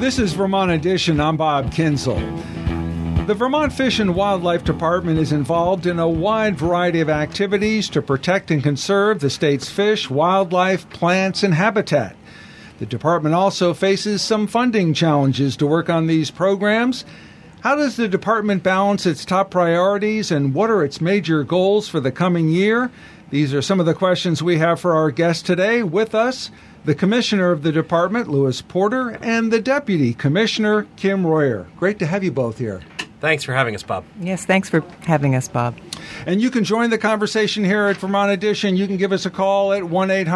This is Vermont Edition. I'm Bob Kinzel. The Vermont Fish and Wildlife Department is involved in a wide variety of activities to protect and conserve the state's fish, wildlife, plants, and habitat. The department also faces some funding challenges to work on these programs. How does the department balance its top priorities, and what are its major goals for the coming year? These are some of the questions we have for our guest today. With us, the Commissioner of the Department, Lewis Porter, and the Deputy Commissioner, Kim Royer. Great to have you both here. Thanks for having us, Bob. Yes, thanks for having us, Bob. And you can join the conversation here at Vermont Edition. You can give us a call at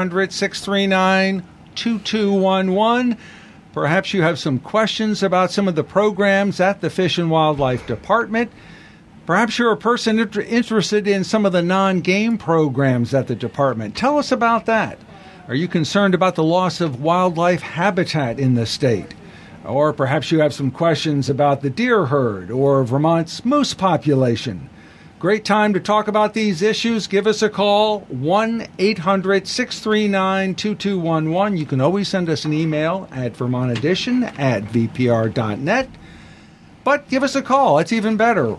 1-800-639-2211. Perhaps you have some questions about some of the programs at the Fish and Wildlife Department. Perhaps you're a person interested in some of the non-game programs at the department. Tell us about that. Are you concerned about the loss of wildlife habitat in the state? Or perhaps you have some questions about the deer herd or Vermont's moose population. Great time to talk about these issues. Give us a call, 1-800-639-2211. You can always send us an email at vermontedition@vpr.net. But give us a call. It's even better.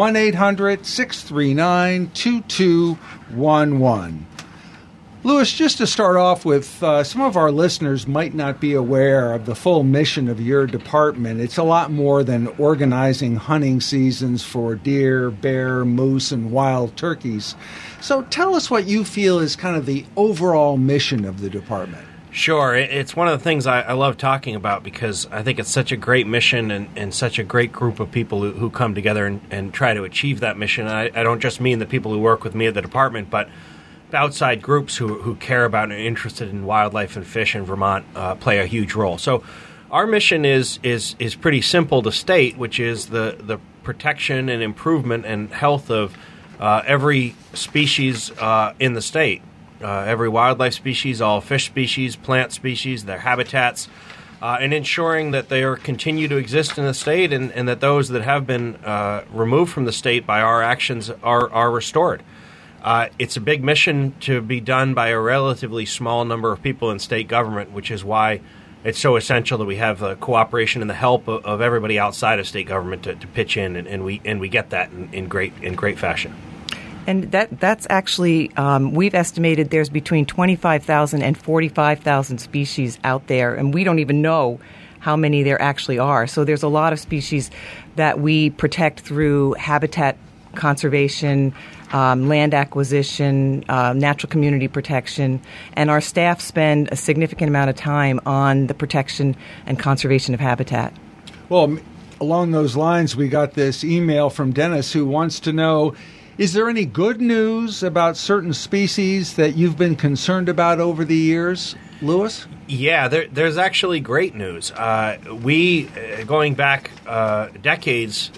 1-800-639-2211. Lewis, just to start off with, some of our listeners might not be aware of the full mission of your department. It's a lot more than organizing hunting seasons for deer, bear, moose, and wild turkeys. So tell us what you feel is kind of the overall mission of the department. Sure. It's one of the things I love talking about because I think it's such a great mission and such a great group of people who come together and try to achieve that mission. I don't just mean the people who work with me at the department, but outside groups who care about and are interested in wildlife and fish in Vermont play a huge role. So our mission is pretty simple to state, which is the protection and improvement and health of every species in the state. Every wildlife species, all fish species, plant species, their habitats, and ensuring that they continue to exist in the state and that those that have been removed from the state by our actions are restored. It's a big mission to be done by a relatively small number of people in state government, which is why it's so essential that we have the cooperation and the help of everybody outside of state government to pitch in, and we get that in great fashion. And that's actually, we've estimated there's between 25,000 and 45,000 species out there, and we don't even know how many there actually are. So there's a lot of species that we protect through habitat conservation, land acquisition, natural community protection, and our staff spend a significant amount of time on the protection and conservation of habitat. Well, along those lines, we got this email from Dennis who wants to know, is there any good news about certain species that you've been concerned about over the years, Lewis? Yeah, there's actually great news. We, going back decades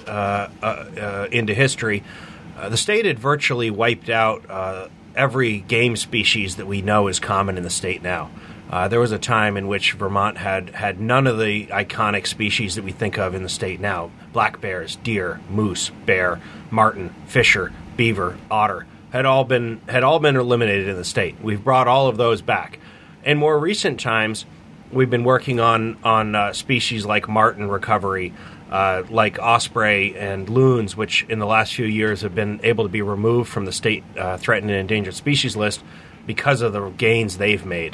into history, the state had virtually wiped out every game species that we know is common in the state now. There was a time in which Vermont had none of the iconic species that we think of in the state now. Black bears, deer, moose, bear, marten, fisher, beaver, otter had all been eliminated in the state. We've brought all of those back. In more recent times, we've been working on species like marten recovery, like osprey and loons, which in the last few years have been able to be removed from the state threatened and endangered species list because of the gains they've made.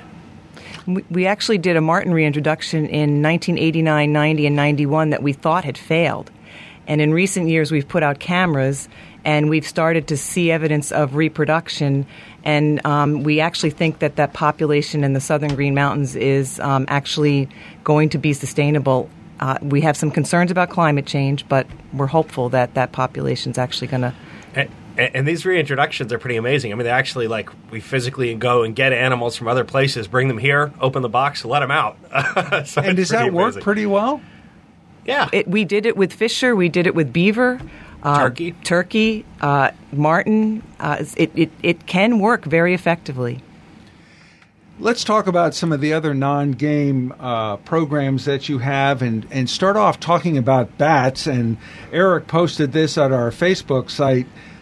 We actually did a marten reintroduction in 1989, 90, and 91 that we thought had failed. And in recent years, we've put out cameras, and we've started to see evidence of reproduction. And we actually think that population in the southern Green Mountains is actually going to be sustainable. We have some concerns about climate change, but we're hopeful that population is actually going to... And these reintroductions are pretty amazing. I mean, they actually, we physically go and get animals from other places, bring them here, open the box, let them out. So and does that work pretty well? Yeah. We did it with fisher. We did it with beaver. Turkey, marten. It can work very effectively. Let's talk about some of the other non-game programs that you have and start off talking about bats. And Eric posted this at our Facebook site.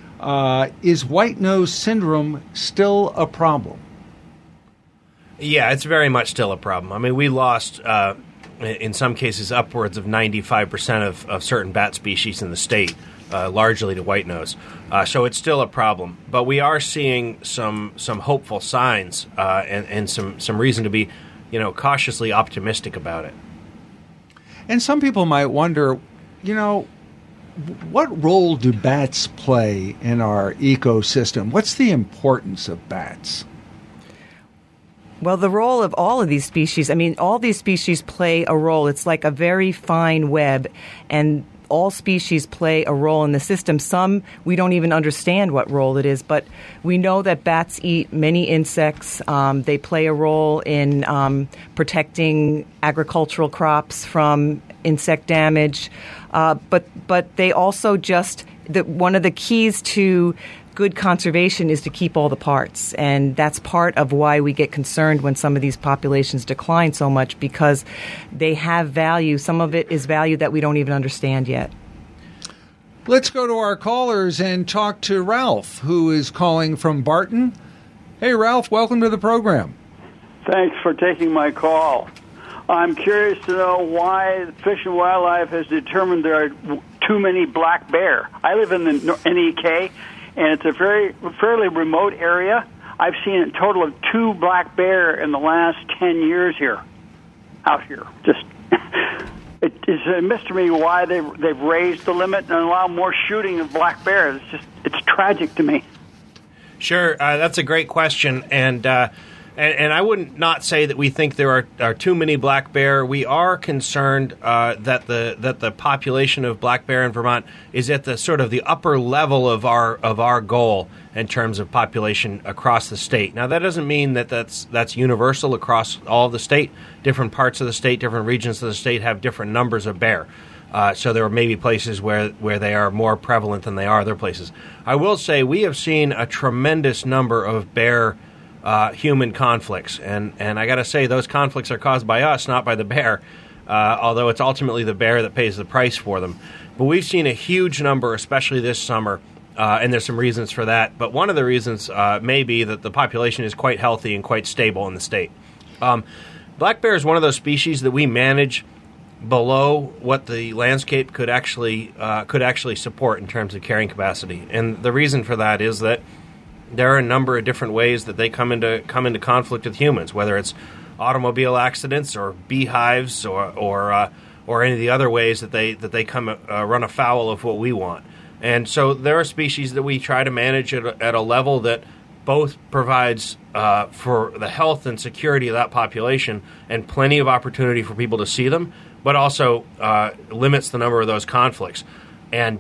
Is white nose syndrome still a problem? Yeah, it's very much still a problem. I mean, we lost in some cases upwards of 95% of certain bat species in the state, largely to white nose. So it's still a problem. But we are seeing some hopeful signs and some reason to be cautiously optimistic about it. And some people might wonder, what role do bats play in our ecosystem? What's the importance of bats? Well, the role of all of these species, all these species play a role. It's like a very fine web, and all species play a role in the system. Some, we don't even understand what role it is, but we know that bats eat many insects. They play a role in protecting agricultural crops from insect damage. But they also one of the keys to good conservation is to keep all the parts. And that's part of why we get concerned when some of these populations decline so much, because they have value. Some of it is value that we don't even understand yet. Let's go to our callers and talk to Ralph, who is calling from Barton. Hey, Ralph, welcome to the program. Thanks for taking my call. I'm curious to know why Fish and Wildlife has determined there are too many black bear. I live in the NEK, and it's a fairly remote area. I've seen a total of 2 black bear in the last 10 years out here. Just it's a mystery why they've raised the limit and allowed more shooting of black bears. It's tragic to me. Sure, that's a great question, and I wouldn't not say that we think there are too many black bear. We are concerned that the population of black bear in Vermont is at the sort of the upper level of our goal in terms of population across the state. Now, that doesn't mean that that's universal across all of the state. Different parts of the state, different regions of the state have different numbers of bear. So there are maybe places where they are more prevalent than they are other places. I will say we have seen a tremendous number of bear human conflicts, and I got to say those conflicts are caused by us, not by the bear, although it's ultimately the bear that pays the price for them. But we've seen a huge number, especially this summer, and there's some reasons for that. But one of the reasons may be that the population is quite healthy and quite stable in the state. Black bear is one of those species that we manage below what the landscape could actually support in terms of carrying capacity, and the reason for that is that there are a number of different ways that they come into conflict with humans, whether it's automobile accidents or beehives or any of the other ways that they come run afoul of what we want. And so there are species that we try to manage at a level that both provides for the health and security of that population and plenty of opportunity for people to see them, but also limits the number of those conflicts. And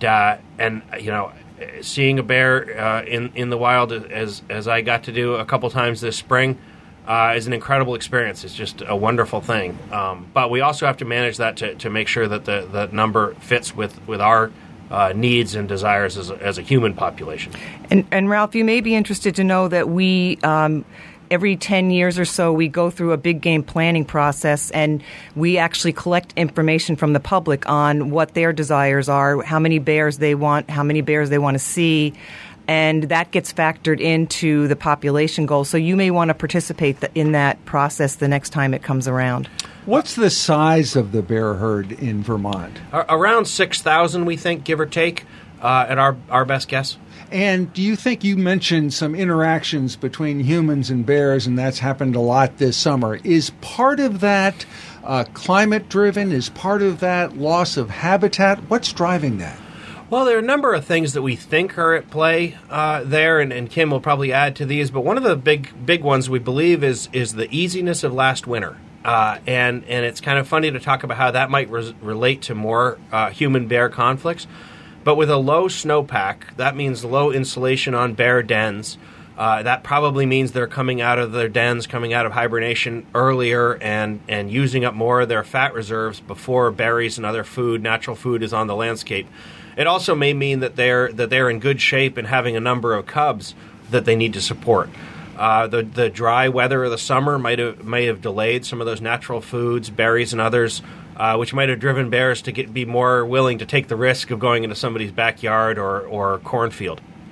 seeing a bear in the wild, as I got to do a couple times this spring, is an incredible experience. It's just a wonderful thing. But we also have to manage that to make sure that the number fits with our needs and desires as a human population. And Ralph, you may be interested to know that we every 10 years or so, we go through a big game planning process, and we actually collect information from the public on what their desires are, how many bears they want to see, and that gets factored into the population goal. So you may want to participate in that process the next time it comes around. What's the size of the bear herd in Vermont? Around 6,000, we think, give or take, at our best guess. And do you think you mentioned some interactions between humans and bears, and that's happened a lot this summer? Is part of that climate-driven? Is part of that loss of habitat? What's driving that? Well, there are a number of things that we think are at play there, and Kim will probably add to these. But one of the big ones we believe is the easiness of last winter. And it's kind of funny to talk about how that might relate to more human-bear conflicts. But with a low snowpack, that means low insulation on bear dens. That probably means they're coming out of their dens, coming out of hibernation earlier and using up more of their fat reserves before berries and other food, natural food, is on the landscape. It also may mean that they're in good shape and having a number of cubs that they need to support. The dry weather of the summer may have delayed some of those natural foods, berries and others, which might have driven bears to be more willing to take the risk of going into somebody's backyard or cornfield.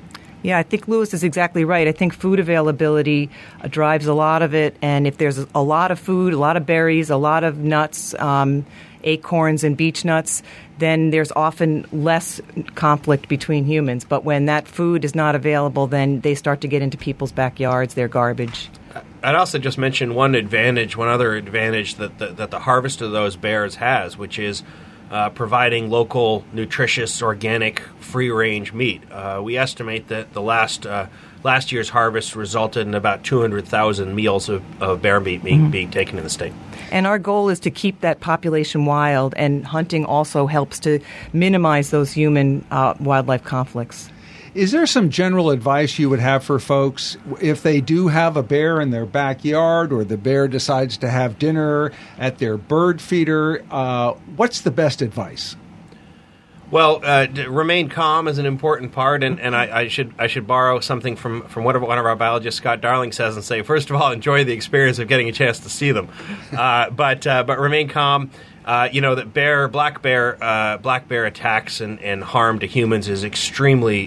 Yeah, I think Lewis is exactly right. I think food availability drives a lot of it, and if there's a lot of food, a lot of berries, a lot of nuts, acorns and beech nuts, then there's often less conflict between humans. But when that food is not available, then they start to get into people's backyards, their garbage. I'd also just mention one other advantage that the harvest of those bears has, which is providing local, nutritious, organic, free-range meat. We estimate that the last year's harvest resulted in about 200,000 meals of bear meat being taken in the state. And our goal is to keep that population wild, and hunting also helps to minimize those human-wildlife conflicts. Is there some general advice you would have for folks if they do have a bear in their backyard, or the bear decides to have dinner at their bird feeder? What's the best advice? Well, remain calm is an important part, and I should borrow something from one of our biologists, Scott Darling, says, and say, first of all, enjoy the experience of getting a chance to see them, but remain calm. That black bear attacks and harm to humans is extremely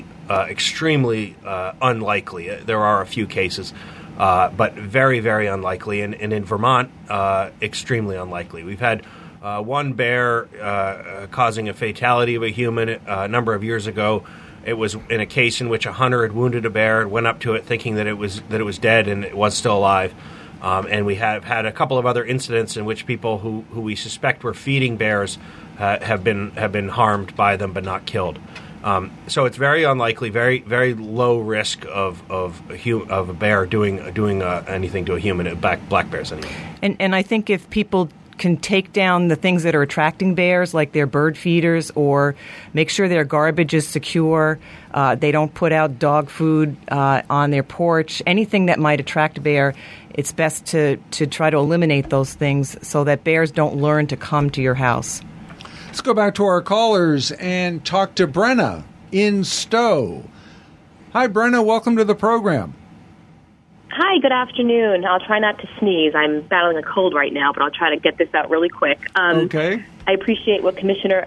unlikely. There are a few cases, but very, very unlikely. And in Vermont, extremely unlikely. We've had one bear causing a fatality of a human a number of years ago. It was in a case in which a hunter had wounded a bear, went up to it thinking that it was dead, and it was still alive. And we have had a couple of other incidents in which people who we suspect were feeding bears have been harmed by them but not killed. So it's very unlikely, very, very low risk of a bear doing anything to a human, black bears anyway. And I think if people can take down the things that are attracting bears, like their bird feeders, or make sure their garbage is secure, they don't put out dog food on their porch, anything that might attract a bear, it's best to try to eliminate those things so that bears don't learn to come to your house. Let's go back to our callers and talk to Brenna in Stowe. Hi, Brenna. Welcome to the program. Hi, good afternoon. I'll try not to sneeze. I'm battling a cold right now, but I'll try to get this out really quick. Okay. I appreciate what Commissioner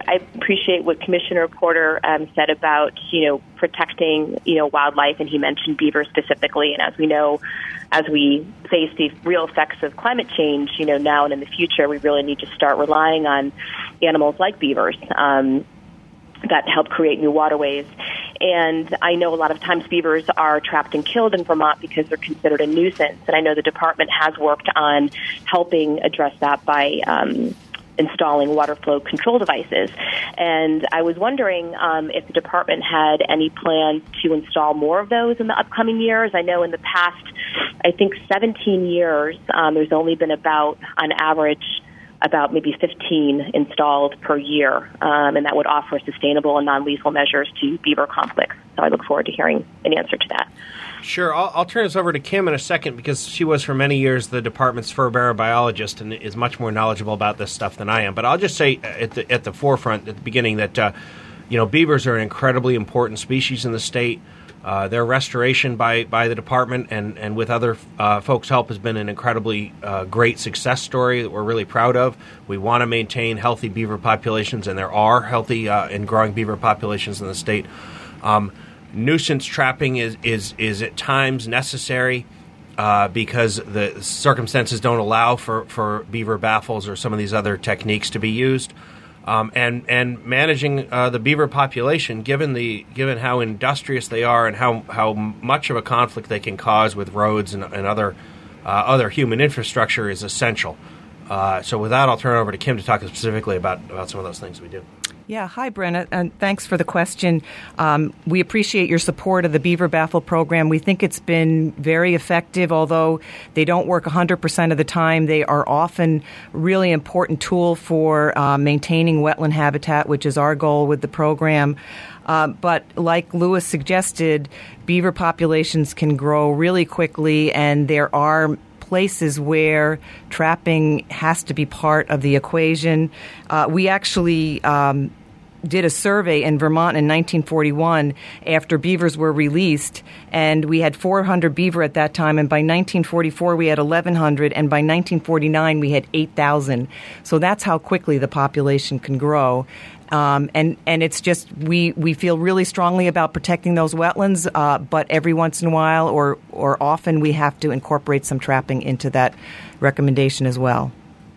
Porter said about protecting wildlife, and he mentioned beaver specifically. And as we know, as we face the real effects of climate change, now and in the future, we really need to start relying on animals like beavers that help create new waterways. And I know a lot of times beavers are trapped and killed in Vermont because they're considered a nuisance. And I know the department has worked on helping address that by installing water flow control devices. And I was wondering if the department had any plans to install more of those in the upcoming years. I know in the past, I think 17 years, there's only been about, on average, about maybe 15 installed per year, and that would offer sustainable and non-lethal measures to beaver conflicts. So I look forward to hearing an answer to that. Sure. I'll turn this over to Kim in a second, because she was for many years the department's fur bearer biologist and is much more knowledgeable about this stuff than I am. But I'll just say at the forefront, at the beginning, that beavers are an incredibly important species in the state. Their restoration by the department and with other folks' help has been an incredibly great success story that we're really proud of. We want to maintain healthy beaver populations, and there are healthy and growing beaver populations in the state. Nuisance trapping is at times necessary because the circumstances don't allow for beaver baffles or some of these other techniques to be used. And managing the beaver population, given how industrious they are and how much of a conflict they can cause with roads and other human infrastructure, is essential. So with that, I'll turn it over to Kim to talk specifically about some of those things we do. Yeah, hi, Brenna, and thanks for the question. We appreciate your support of the Beaver Baffle program. We think it's been very effective, although they don't work 100% of the time. They are often really important tool for maintaining wetland habitat, which is our goal with the program. But like Lewis suggested, beaver populations can grow really quickly, and there are places where trapping has to be part of the equation. We actually did a survey in Vermont in 1941 after beavers were released, and we had 400 beaver at that time, and by 1944 we had 1,100, and by 1949 we had 8,000. So that's how quickly the population can grow. And it's just we feel really strongly about protecting those wetlands, but every once in a while or often we have to incorporate some trapping into that recommendation as well.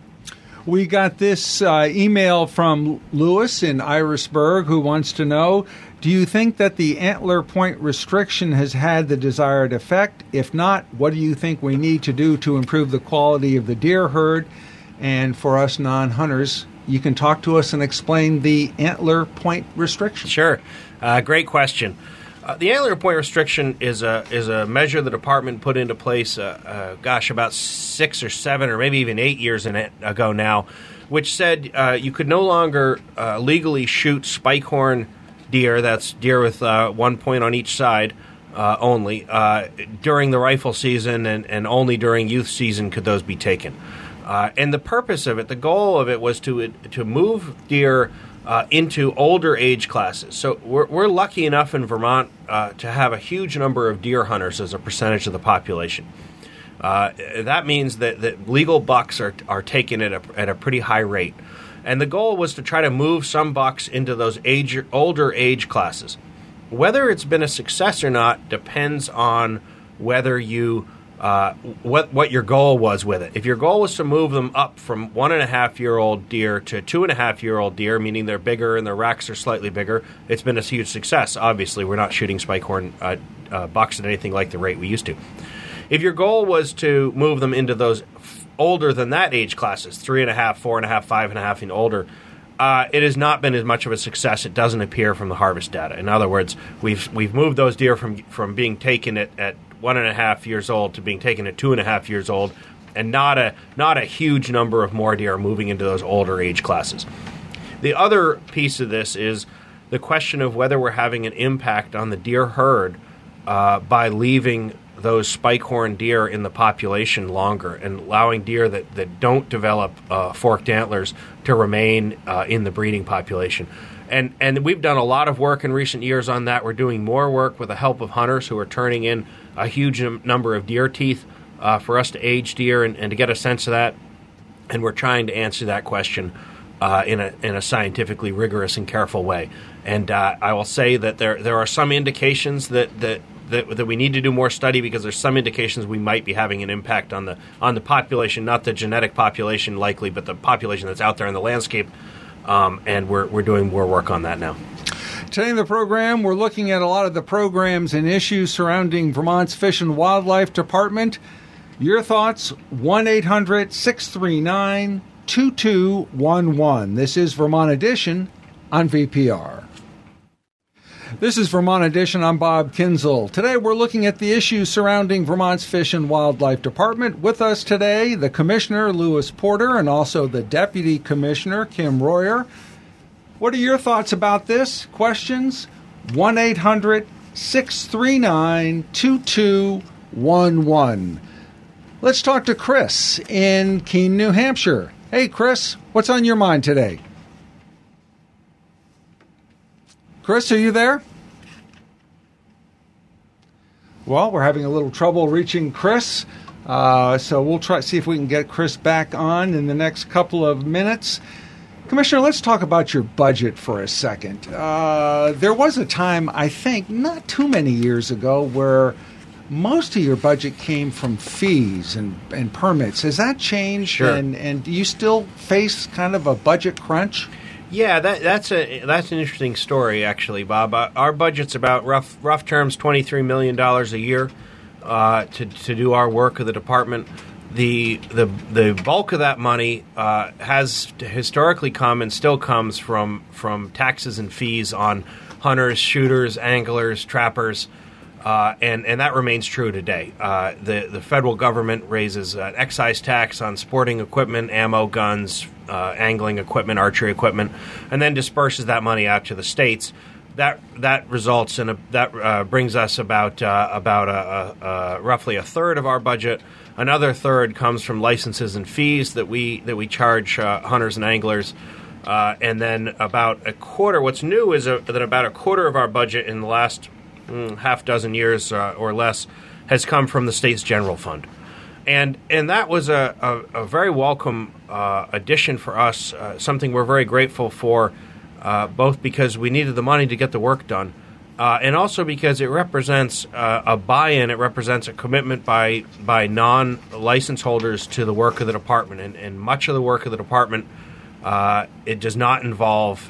We got this email from Lewis in Irisburg who wants to know, do you think that the antler point restriction has had the desired effect? If not, what do you think we need to do to improve the quality of the deer herd? And for us non-hunters, you can talk to us and explain the antler point restriction. Sure. Great question. The antler point restriction is a measure the department put into place, about 6 or 7 or maybe even 8 years ago now, which said you could no longer legally shoot spike-horn deer, that's deer with 1 point on each side only, during the rifle season, and only during youth season could those be taken. And the purpose of it, the goal of it, was to move deer into older age classes. So we're lucky enough in Vermont to have a huge number of deer hunters as a percentage of the population. That means that legal bucks are taken at a pretty high rate. And the goal was to try to move some bucks into those older age classes. Whether it's been a success or not depends on whether you what your goal was with it. If your goal was to move them up from 1.5-year-old deer to 2.5-year-old deer, meaning they're bigger and their racks are slightly bigger, it's been a huge success. Obviously, we're not shooting spike-horn bucks at anything like the rate we used to. If your goal was to move them into those older than that age classes, 3.5, 4.5, 5.5 and older, it has not been as much of a success. It doesn't appear from the harvest data. In other words, we've moved those deer from being taken at 1.5 years old to being taken at 2.5 years old, and not a huge number of more deer moving into those older age classes. The other piece of this is the question of whether we're having an impact on the deer herd by leaving those spike-horn deer in the population longer and allowing deer that don't develop forked antlers to remain in the breeding population. And we've done a lot of work in recent years on that. We're doing more work with the help of hunters who are turning in a huge number of deer teeth for us to age deer and to get a sense of that. And we're trying to answer that question in a scientifically rigorous and careful way. And I will say that there are some indications that we need to do more study, because there's some indications we might be having an impact on the population, not the genetic population likely, but the population that's out there in the landscape. And we're doing more work on that now. Today in the program, we're looking at a lot of the programs and issues surrounding Vermont's Fish and Wildlife Department. Your thoughts, 1-800-639-2211. This is Vermont Edition on VPR. This is Vermont Edition. I'm Bob Kinzel. Today we're looking at the issues surrounding Vermont's Fish and Wildlife Department. With us today, the Commissioner, Lewis Porter, and also the Deputy Commissioner, Kim Royer. What are your thoughts about this? Questions? 1-800-639-2211. Let's talk to Chris in Keene, New Hampshire. Hey, Chris, what's on your mind today? Chris, are you there? Well, we're having a little trouble reaching Chris, so we'll try see if we can get Chris back on in the next couple of minutes. Commissioner, let's talk about your budget for a second. There was a time, I think, not too many years ago, where most of your budget came from fees and permits. Has that changed? Sure. And do you still face kind of a budget crunch? Yeah, that's an interesting story, actually, Bob. Our budget's about rough terms $23 million a year to do our work of the department. The bulk of that money has historically come and still comes from taxes and fees on hunters, shooters, anglers, trappers, and that remains true today. The federal government raises an excise tax on sporting equipment, ammo, guns, angling equipment, archery equipment, and then disperses that money out to the states. That results in brings us about roughly a third of our budget. Another third comes from licenses and fees that we charge hunters and anglers, and then about a quarter. What's new is that about a quarter of our budget in the last half dozen years or less has come from the state's general fund, and that was a very welcome addition for us. Something we're very grateful for. both because we needed the money to get the work done, and also because it represents a buy-in. It represents a commitment by non-license holders to the work of the department, and much of the work of the department it does not involve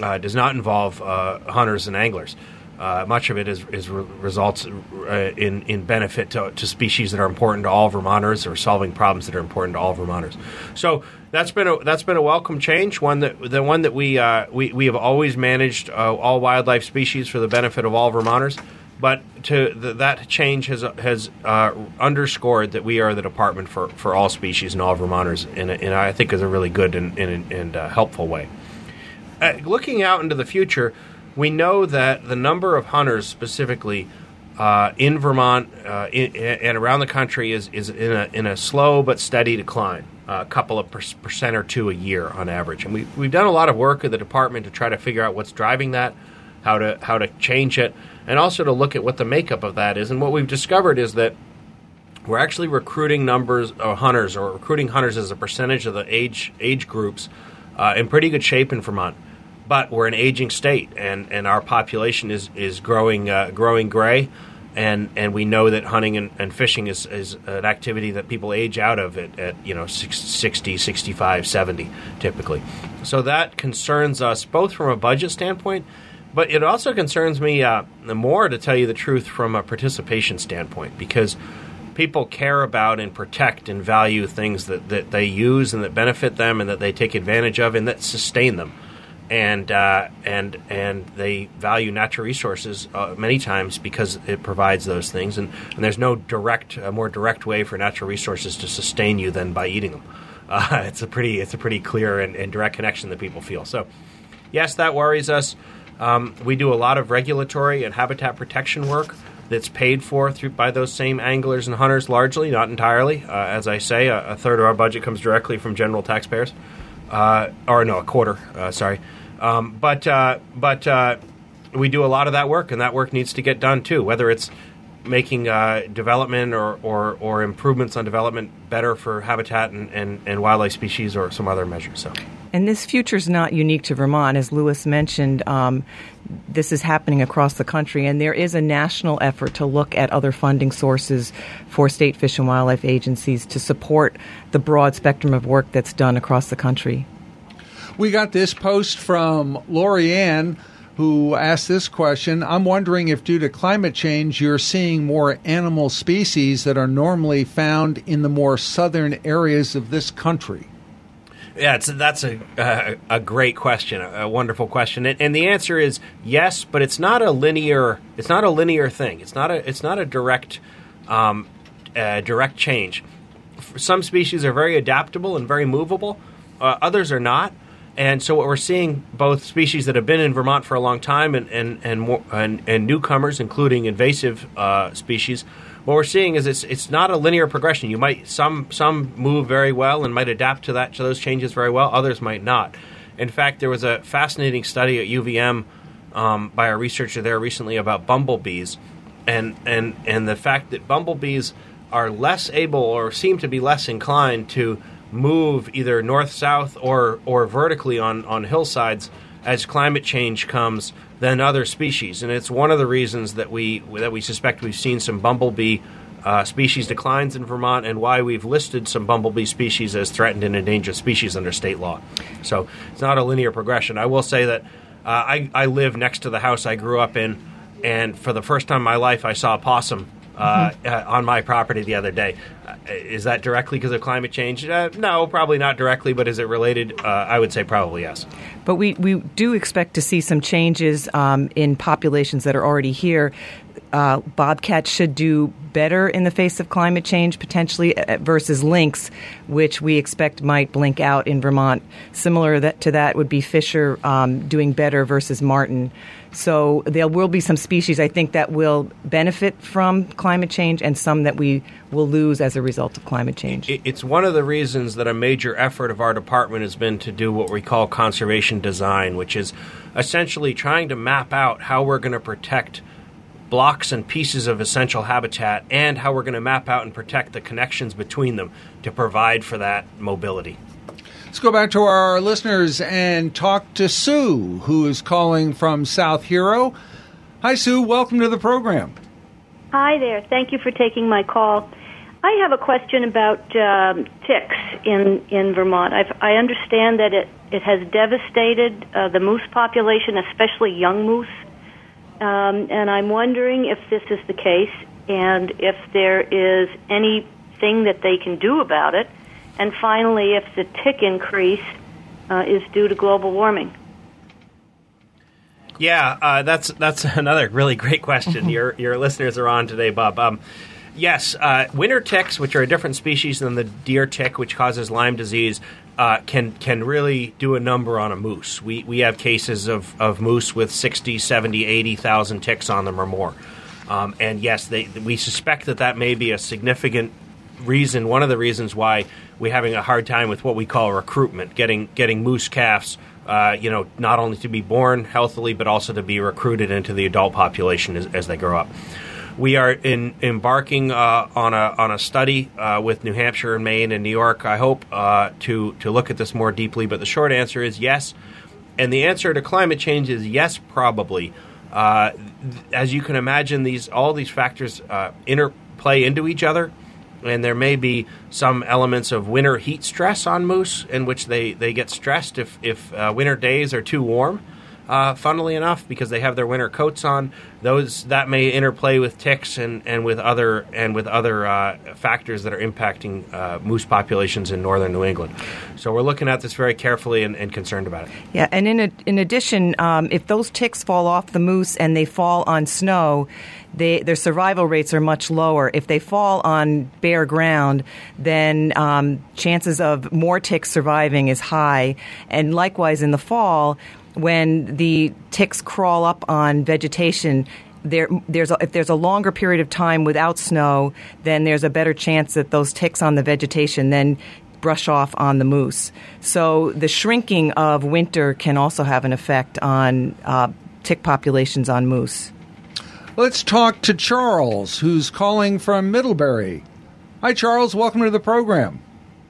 hunters and anglers. Much of it results in benefit to species that are important to all Vermonters, or solving problems that are important to all Vermonters. So that's been a welcome change. One that we have always managed all wildlife species for the benefit of all Vermonters. But that change has underscored that we are the department for all species and all Vermonters, and I think is a really good and helpful way. Looking out into the future, we know that the number of hunters specifically in Vermont and around the country is in a slow but steady decline, a couple of percent or two a year on average. And we've done a lot of work at the department to try to figure out what's driving that, how to change it, and also to look at what the makeup of that is. And what we've discovered is that we're actually recruiting numbers of hunters, or recruiting hunters as a percentage of the age groups, in pretty good shape in Vermont. But we're an aging state, and our population is growing gray, and we know that hunting and fishing is an activity that people age out of at 60, 65, 70 typically. So that concerns us both from a budget standpoint, but it also concerns me more, to tell you the truth, from a participation standpoint, because people care about and protect and value things that they use and that benefit them and that they take advantage of and that sustain them. And they value natural resources many times because it provides those things, and there's no more direct way for natural resources to sustain you than by eating them. It's a pretty clear and direct connection that people feel. So, yes, that worries us. We do a lot of regulatory and habitat protection work that's paid for by those same anglers and hunters, largely, not entirely. As I say, a third of our budget comes directly from general taxpayers. A quarter, sorry. But we do a lot of that work, and that work needs to get done too, whether it's making development or improvements on development better for habitat and wildlife species, or some other measures. So. And this future is not unique to Vermont. As Lewis mentioned, this is happening across the country, and there is a national effort to look at other funding sources for state fish and wildlife agencies to support the broad spectrum of work that's done across the country. We got this post from Lori Ann, who asked this question. I'm wondering if due to climate change, you're seeing more animal species that are normally found in the more southern areas of this country. Yeah, that's a great question, a wonderful question, and the answer is yes, but it's not a linear thing. It's not a direct change. Some species are very adaptable and very movable. Others are not. And so what we're seeing, both species that have been in Vermont for a long time and newcomers, including invasive species, what we're seeing is it's not a linear progression. You might some move very well and might adapt to those changes very well. Others might not. In fact, there was a fascinating study at UVM by a researcher there recently about bumblebees, and the fact that bumblebees are less able, or seem to be less inclined, to move either north-south or vertically on hillsides as climate change comes than other species. And it's one of the reasons that we suspect we've seen some bumblebee species declines in Vermont, and why we've listed some bumblebee species as threatened and endangered species under state law. So it's not a linear progression. I will say that I live next to the house I grew up in, and for the first time in my life I saw a possum on my property the other day. Is that directly because of climate change? No, probably not directly, but is it related? I would say probably yes. But we do expect to see some changes in populations that are already here. Bobcats should do better in the face of climate change, potentially, versus lynx, which we expect might blink out in Vermont. Similar to that would be fisher doing better versus marten. So there will be some species, I think, that will benefit from climate change, and some that we will lose as a result of climate change. It's one of the reasons that a major effort of our department has been to do what we call conservation design, which is essentially trying to map out how we're going to protect blocks and pieces of essential habitat, and how we're going to map out and protect the connections between them to provide for that mobility. Let's go back to our listeners and talk to Sue, who is calling from South Hero. Hi, Sue. Welcome to the program. Hi there. Thank you for taking my call. I have a question about ticks in Vermont. I understand that it has devastated the moose population, especially young moose. And I'm wondering if this is the case and if there is anything that they can do about it. And finally, if the tick increase is due to global warming. Yeah, that's another really great question. Your listeners are on today, Bob. Yes, winter ticks, which are a different species than the deer tick, which causes Lyme disease, can really do a number on a moose. We have cases of moose with 60, 70, 80,000 ticks on them or more. And yes, we suspect that may be a significant reason, one of the reasons why we're having a hard time with what we call recruitment, getting moose calves, not only to be born healthily, but also to be recruited into the adult population as they grow up. We are embarking on a study with New Hampshire and Maine and New York, I hope, to look at this more deeply. But the short answer is yes. And the answer to climate change is yes, probably. As you can imagine, all these factors interplay into each other. And there may be some elements of winter heat stress on moose in which they get stressed if winter days are too warm. Funnily enough, because they have their winter coats on, that may interplay with ticks and with other factors that are impacting moose populations in northern New England. So we're looking at this very carefully and concerned about it. Yeah, and in addition, if those ticks fall off the moose and they fall on snow, their survival rates are much lower. If they fall on bare ground, then chances of more ticks surviving is high. And likewise, in the fall, when the ticks crawl up on vegetation, if there's a longer period of time without snow, then there's a better chance that those ticks on the vegetation then brush off on the moose. So the shrinking of winter can also have an effect on tick populations on moose. Let's talk to Charles, who's calling from Middlebury. Hi, Charles. Welcome to the program.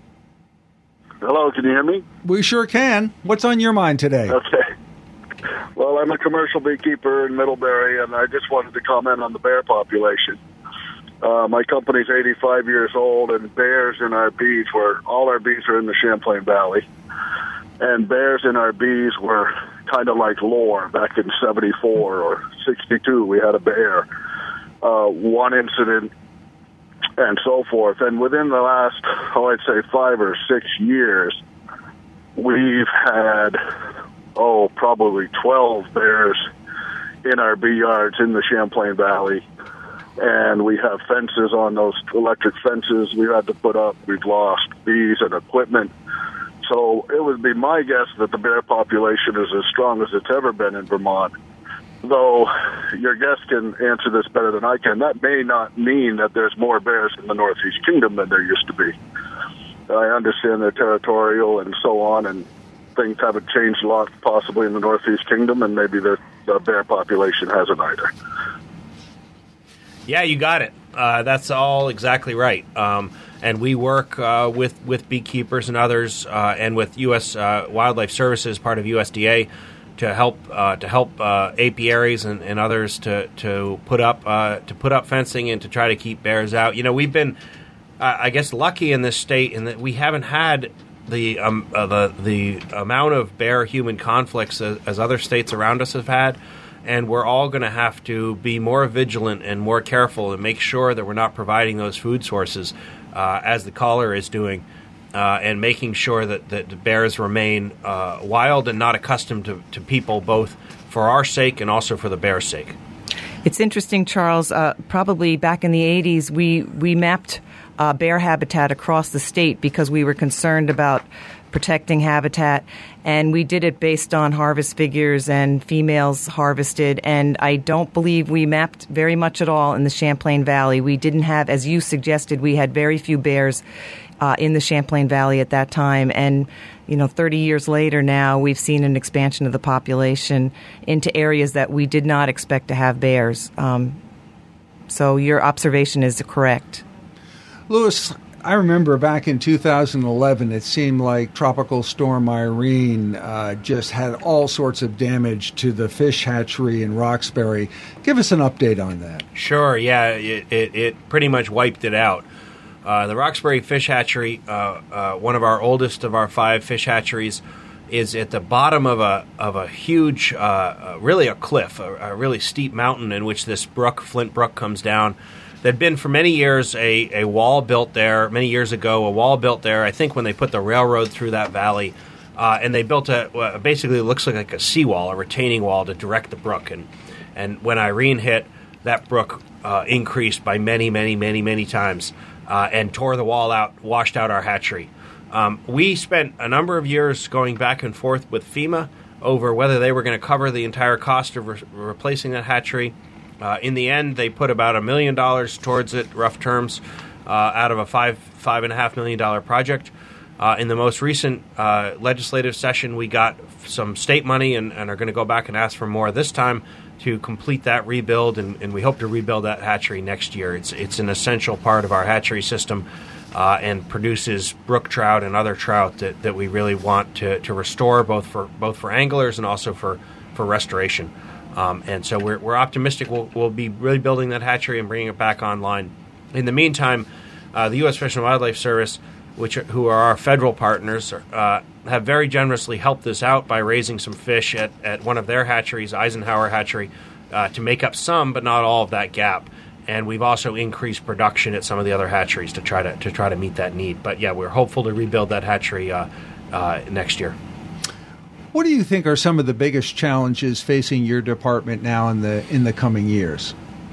Hello, can you hear me? We sure can. What's on your mind today? Okay. Well, I'm a commercial beekeeper in Middlebury, and I just wanted to comment on the bear population. My company's 85 years old, and bears in our bees all our bees are in the Champlain Valley. And bears in our bees were kind of like lore. Back in 74 or 62, we had a bear. One incident and so forth. And within the last, I'd say 5 or 6 years, we've had, probably 12 bears in our bee yards in the Champlain Valley. And we have fences on those electric fences we had to put up. We've lost bees and equipment. So it would be my guess that the bear population is as strong as it's ever been in Vermont. Though your guest can answer this better than I can, that may not mean that there's more bears in the Northeast Kingdom than there used to be. I understand they're territorial and so on, and things haven't changed a lot possibly in the Northeast Kingdom, and maybe the bear population hasn't either. Yeah, you got it. That's all exactly right. And we work with beekeepers and others, and with U.S. Wildlife Services, part of USDA, to help apiaries and others to put up fencing and to try to keep bears out. You know, we've been, I guess, lucky in this state in that we haven't had the amount of bear-human conflicts as other states around us have had. And we're all going to have to be more vigilant and more careful and make sure that we're not providing those food sources, as the caller is doing, and making sure that the bears remain wild and not accustomed to people, both for our sake and also for the bears' sake. It's interesting, Charles. Probably back in the 80s, we mapped bear habitat across the state because we were concerned about protecting habitat, and we did it based on harvest figures and females harvested, and I don't believe we mapped very much at all in the Champlain Valley. We didn't have, as you suggested, we had very few bears in the Champlain Valley at that time, and 30 years later now, we've seen an expansion of the population into areas that we did not expect to have bears. So your observation is correct. Louis, I remember back in 2011, it seemed like Tropical Storm Irene just had all sorts of damage to the fish hatchery in Roxbury. Give us an update on that. Sure, yeah, it pretty much wiped it out. The Roxbury Fish Hatchery, one of our oldest of our 5 fish hatcheries, is at the bottom of a huge, really a cliff, a really steep mountain in which this brook, Flint Brook, comes down. There'd been for many years a wall built there, many years ago, a wall built there, I think when they put the railroad through that valley, and they built basically it looks like a seawall, a retaining wall to direct the brook. And when Irene hit, that brook increased by many times and tore the wall out, washed out our hatchery. We spent a number of years going back and forth with FEMA over whether they were going to cover the entire cost of replacing that hatchery. In the end, they put about $1 million towards it, rough terms, out of a $5.5 million project. In the most recent legislative session, we got some state money and are going to go back and ask for more this time to complete that rebuild, and we hope to rebuild that hatchery next year. It's an essential part of our hatchery system and produces brook trout and other trout that we really want to restore, both for anglers and also for restoration. And so we're optimistic we'll be really building that hatchery and bringing it back online. In the meantime, the U.S. Fish and Wildlife Service, who are our federal partners, have very generously helped us out by raising some fish at one of their hatcheries, Eisenhower Hatchery, to make up some but not all of that gap. And we've also increased production at some of the other hatcheries to try to meet that need. But yeah, we're hopeful to rebuild that hatchery next year. What do you think are some of the biggest challenges facing your department now in the coming years?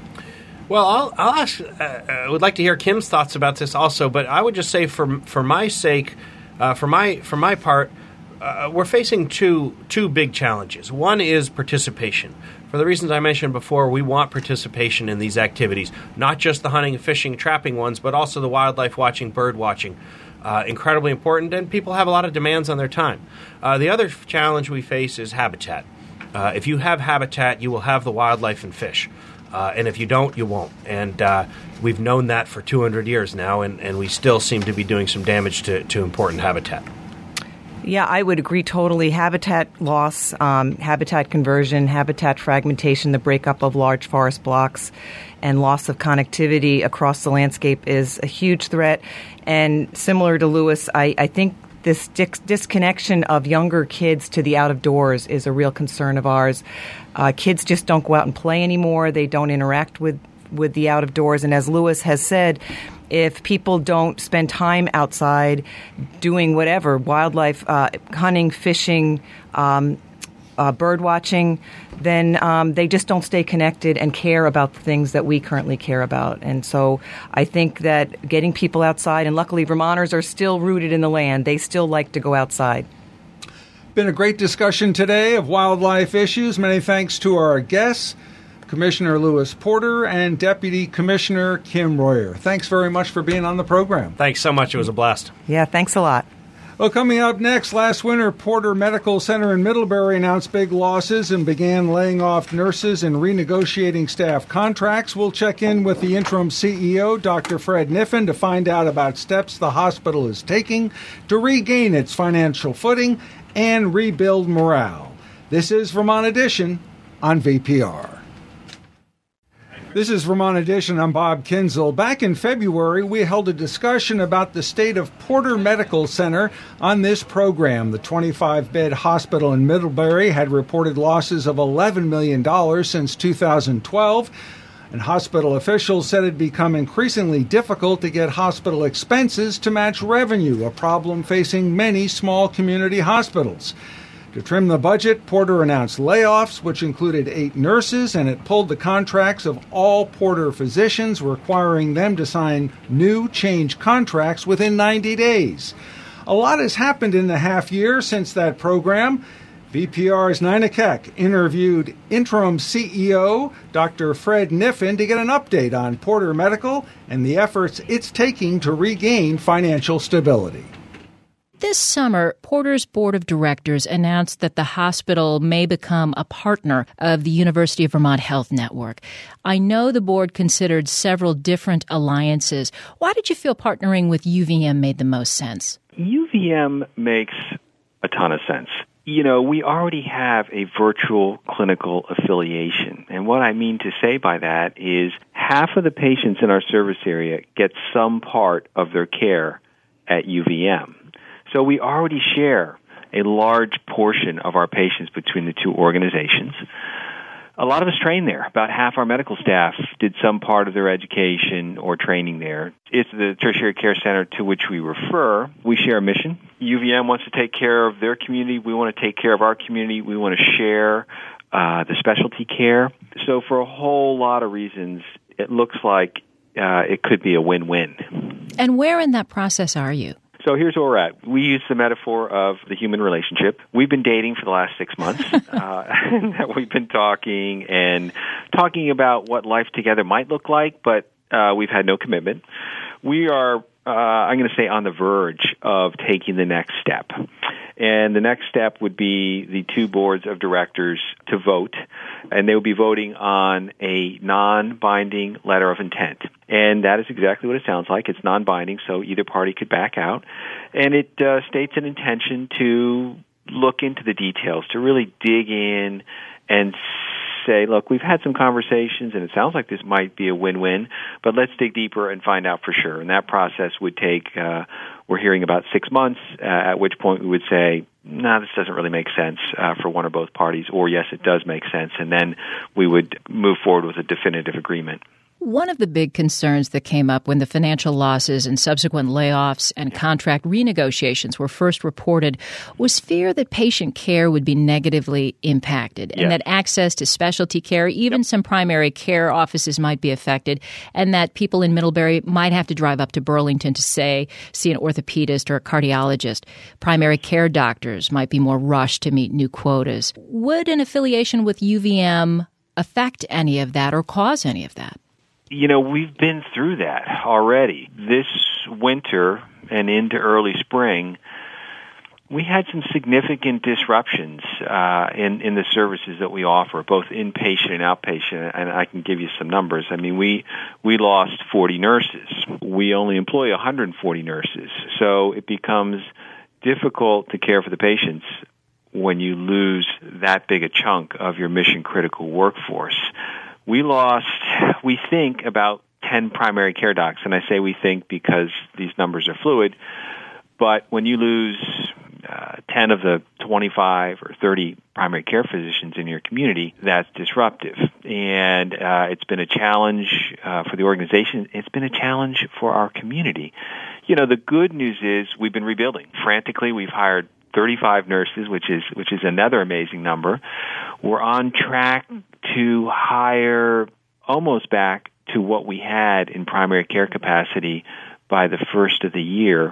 Well, I'll ask. I would like to hear Kim's thoughts about this also, but I would just say, for my sake, for my part, we're facing two big challenges. One is participation. For the reasons I mentioned before, we want participation in these activities, not just the hunting, fishing, trapping ones, but also the wildlife watching, bird watching. Incredibly important, and people have a lot of demands on their time. The other challenge we face is habitat. If you have habitat, you will have the wildlife and fish. And if you don't, you won't. And we've known that for 200 years now, and we still seem to be doing some damage to important habitat. Yeah, I would agree totally. Habitat loss, habitat conversion, habitat fragmentation, the breakup of large forest blocks, and loss of connectivity across the landscape is a huge threat. And similar to Lewis, I think this disconnection of younger kids to the out of doors is a real concern of ours. Kids just don't go out and play anymore. They don't interact with the out of doors. And as Lewis has said, if people don't spend time outside doing whatever, wildlife, hunting, fishing, bird watching, then they just don't stay connected and care about the things that we currently care about. And so I think that getting people outside, and luckily Vermonters are still rooted in the land. They still like to go outside. Been a great discussion today of wildlife issues. Many thanks to our guests, Commissioner Lewis Porter and Deputy Commissioner Kim Royer. Thanks very much for being on the program. Thanks so much. It was a blast. Yeah, thanks a lot. Well, coming up next, last winter, Porter Medical Center in Middlebury announced big losses and began laying off nurses and renegotiating staff contracts. We'll check in with the interim CEO, Dr. Fred Kniffen, to find out about steps the hospital is taking to regain its financial footing and rebuild morale. This is Vermont Edition on VPR. This is Vermont Edition. I'm Bob Kinzel. Back in February, we held a discussion about the state of Porter Medical Center on this program. The 25-bed hospital in Middlebury had reported losses of $11 million since 2012, and hospital officials said it had become increasingly difficult to get hospital expenses to match revenue, a problem facing many small community hospitals. To trim the budget, Porter announced layoffs, which included 8 nurses, and it pulled the contracts of all Porter physicians, requiring them to sign new change contracts within 90 days. A lot has happened in the half year since that program. VPR's Nina Keck interviewed interim CEO Dr. Fred Kniffen to get an update on Porter Medical and the efforts it's taking to regain financial stability. This summer, Porter's board of directors announced that the hospital may become a partner of the University of Vermont Health Network. I know the board considered several different alliances. Why did you feel partnering with UVM made the most sense? UVM makes a ton of sense. You know, we already have a virtual clinical affiliation. And what I mean to say by that is half of the patients in our service area get some part of their care at UVM. So we already share a large portion of our patients between the two organizations. A lot of us train there. About half our medical staff did some part of their education or training there. It's the tertiary care center to which we refer. We share a mission. UVM wants to take care of their community. We want to take care of our community. We want to share the specialty care. So for a whole lot of reasons, it looks like it could be a win-win. And where in that process are you? So here's where we're at. We use the metaphor of the human relationship. We've been dating for the last 6 months. We've been talking about what life together might look like, but we've had no commitment. We are, I'm going to say, on the verge of taking the next step. And the next step would be the two boards of directors to vote, and they would be voting on a non-binding letter of intent. And that is exactly what it sounds like. It's non-binding, so either party could back out. And it states an intention to look into the details, to really dig in and say, look, we've had some conversations, and it sounds like this might be a win-win, but let's dig deeper and find out for sure. And that process would take, we're hearing about 6 months, at which point we would say, no, this doesn't really make sense for one or both parties, or yes, it does make sense, and then we would move forward with a definitive agreement. One of the big concerns that came up when the financial losses and subsequent layoffs and contract renegotiations were first reported was fear that patient care would be negatively impacted and that access to specialty care, even some primary care offices might be affected, and that people in Middlebury might have to drive up to Burlington to, say, see an orthopedist or a cardiologist. Primary care doctors might be more rushed to meet new quotas. Would an affiliation with UVM affect any of that or cause any of that? You know, we've been through that already. This winter and into early spring, we had some significant disruptions in the services that we offer, both inpatient and outpatient, and I can give you some numbers. I mean, we lost 40 nurses. We only employ 140 nurses, so it becomes difficult to care for the patients when you lose that big a chunk of your mission-critical workforce. We lost, we think, about 10 primary care docs, and I say we think because these numbers are fluid, but when you lose 10 of the 25 or 30 primary care physicians in your community, that's disruptive. And it's been a challenge for the organization. It's been a challenge for our community. You know, the good news is we've been rebuilding. Frantically, we've hired 35 nurses, which is another amazing number. We're on track to hire almost back to what we had in primary care capacity by the first of the year.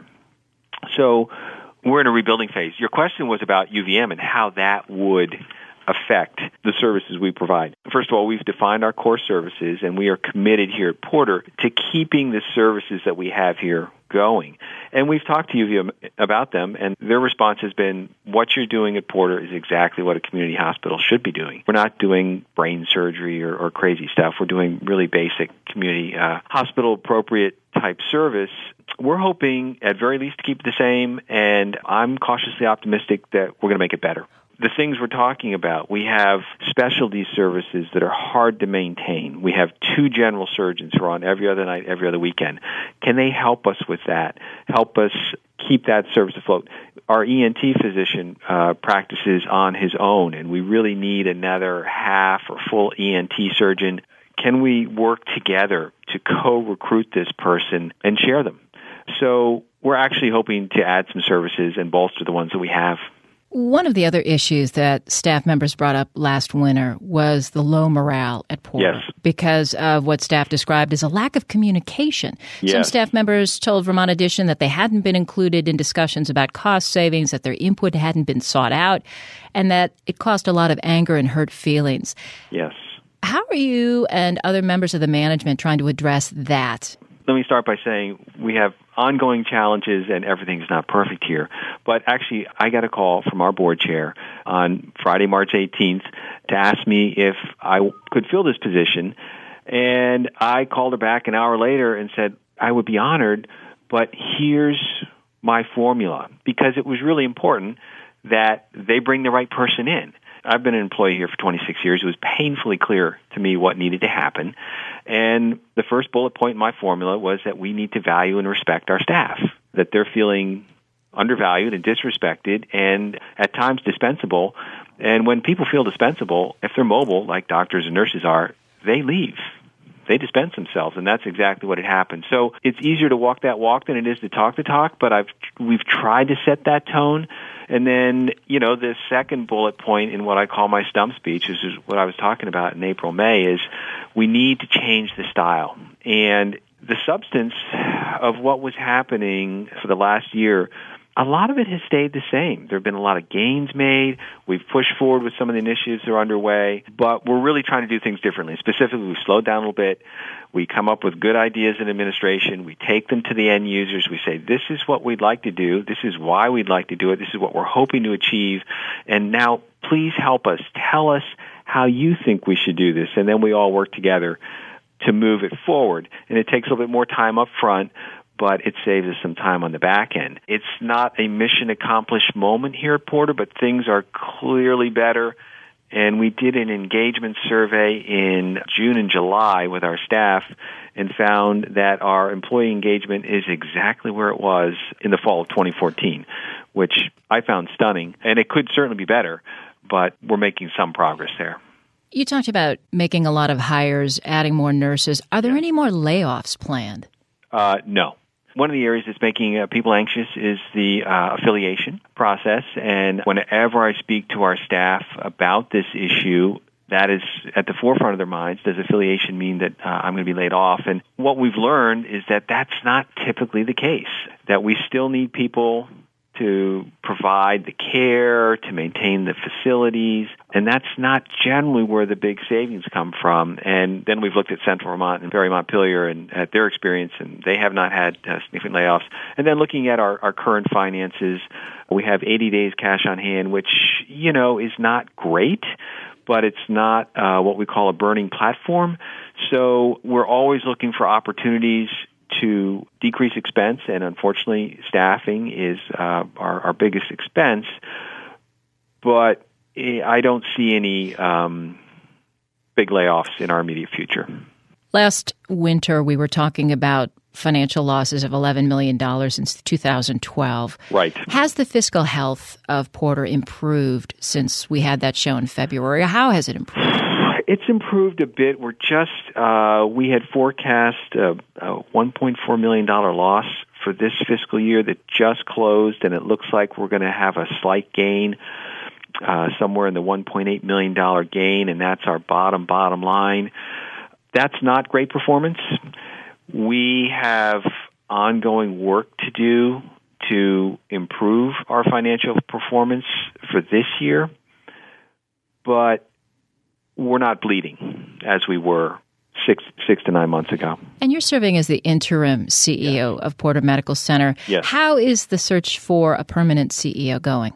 So we're in a rebuilding phase. Your question was about UVM and how that would affect the services we provide. First of all, we've defined our core services, and we are committed here at Porter to keeping the services that we have here going. And we've talked to UVM about them, and their response has been, what you're doing at Porter is exactly what a community hospital should be doing. We're not doing brain surgery or crazy stuff. We're doing really basic community hospital-appropriate type service. We're hoping, at very least, to keep it the same, and I'm cautiously optimistic that we're going to make it better. The things we're talking about, we have specialty services that are hard to maintain. We have 2 general surgeons who are on every other night, every other weekend. Can they help us with that? Help us keep that service afloat? Our ENT physician practices on his own, and we really need another half or full ENT surgeon. Can we work together to co-recruit this person and share them? So we're actually hoping to add some services and bolster the ones that we have. One of the other issues that staff members brought up last winter was the low morale at Porter because of what staff described as a lack of communication. Some staff members told Vermont Edition that they hadn't been included in discussions about cost savings, that their input hadn't been sought out, and that it caused a lot of anger and hurt feelings. Yes. How are you and other members of the management trying to address that? let me start by saying we have ongoing challenges and everything's not perfect here. But actually, I got a call from our board chair on Friday, March 18th to ask me if I could fill this position. And I called her back an hour later and said, I would be honored, but here's my formula, because it was really important that they bring the right person in. I've been an employee here for 26 years. It was painfully clear to me what needed to happen. And the first bullet point in my formula was that we need to value and respect our staff, that they're feeling undervalued and disrespected and at times dispensable. And when people feel dispensable, if they're mobile, like doctors and nurses are, they leave. They dispense themselves, and that's exactly what had happened. So it's easier to walk that walk than it is to talk the talk, but we've tried to set that tone. And then, the second bullet point in what I call my stump speech, which is what I was talking about in April, May, is we need to change the style. And the substance of what was happening for the last year, a lot of it has stayed the same. There have been a lot of gains made. We've pushed forward with some of the initiatives that are underway, but we're really trying to do things differently. Specifically, we've slowed down a little bit. We come up with good ideas in administration. We take them to the end users. We say, this is what we'd like to do. This is why we'd like to do it. This is what we're hoping to achieve. And now, please help us. Tell us how you think we should do this. And then we all work together to move it forward. And it takes a little bit more time up front, but it saves us some time on the back end. It's not a mission accomplished moment here at Porter, but things are clearly better. And we did an engagement survey in June and July with our staff and found that our employee engagement is exactly where it was in the fall of 2014, which I found stunning. And it could certainly be better, but we're making some progress there. You talked about making a lot of hires, adding more nurses. Are there any more layoffs planned? No. One of the areas that's making people anxious is the affiliation process. And whenever I speak to our staff about this issue, that is at the forefront of their minds. Does affiliation mean that I'm going to be laid off? And what we've learned is that that's not typically the case, that we still need people to provide the care, to maintain the facilities, and that's not generally where the big savings come from. And then we've looked at Central Vermont and Barre Montpelier and at their experience, and they have not had significant layoffs. And then looking at our current finances, we have 80 days cash on hand, which, is not great, but it's not what we call a burning platform. So we're always looking for opportunities to decrease expense, and unfortunately, staffing is our biggest expense. But I don't see any big layoffs in our immediate future. Last winter, we were talking about financial losses of $11 million since 2012. Right. Has the fiscal health of Porter improved since we had that show in February? How has it improved? It's improved a bit. We're just, we had forecast a $1.4 million loss for this fiscal year that just closed, and it looks like we're going to have a slight gain, somewhere in the $1.8 million gain, and that's our bottom line. That's not great performance. We have ongoing work to do to improve our financial performance for this year, but we're not bleeding as we were six to 9 months ago. And you're serving as the interim CEO of Porter Medical Center. Yes. How is the search for a permanent CEO going?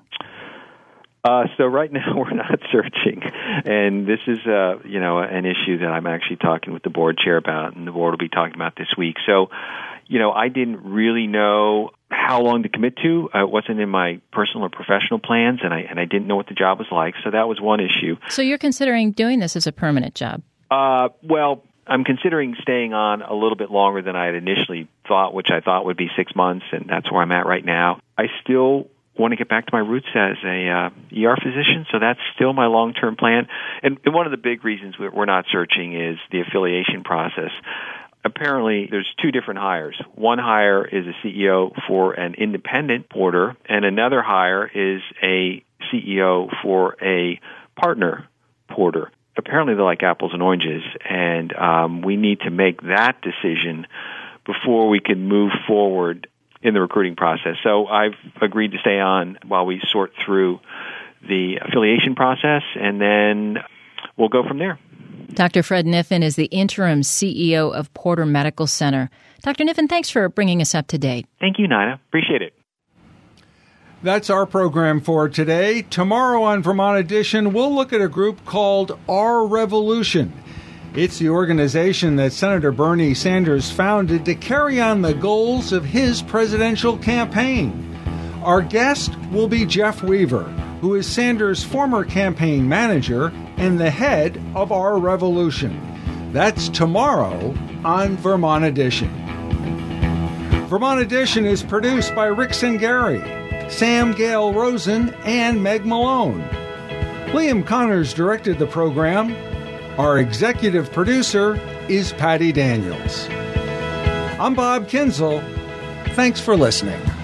So right now we're not searching, and this is an issue that I'm actually talking with the board chair about, and the board will be talking about this week. So, I didn't really know how long to commit to. It wasn't in my personal or professional plans, and I didn't know what the job was like. So that was one issue. So you're considering doing this as a permanent job? Well, I'm considering staying on a little bit longer than I had initially thought, which I thought would be 6 months, and that's where I'm at right now. I still want to get back to my roots as a ER physician, so that's still my long-term plan. And one of the big reasons we're not searching is the affiliation process. Apparently, there's two different hires. One hire is a CEO for an independent Porter, and another hire is a CEO for a partner Porter. Apparently, they're like apples and oranges, and we need to make that decision before we can move forward in the recruiting process. So I've agreed to stay on while we sort through the affiliation process, and then we'll go from there. Dr. Fred Kniffen is the interim CEO of Porter Medical Center. Dr. Kniffen, thanks for bringing us up to date. Thank you, Nina. Appreciate it. That's our program for today. Tomorrow on Vermont Edition, we'll look at a group called Our Revolution. It's the organization that Senator Bernie Sanders founded to carry on the goals of his presidential campaign. Our guest will be Jeff Weaver, who is Sanders' former campaign manager and the head of Our Revolution. That's tomorrow on Vermont Edition. Vermont Edition is produced by Rick Singari, Sam Gale Rosen, and Meg Malone. Liam Connors directed the program. Our executive producer is Patty Daniels. I'm Bob Kinzel. Thanks for listening.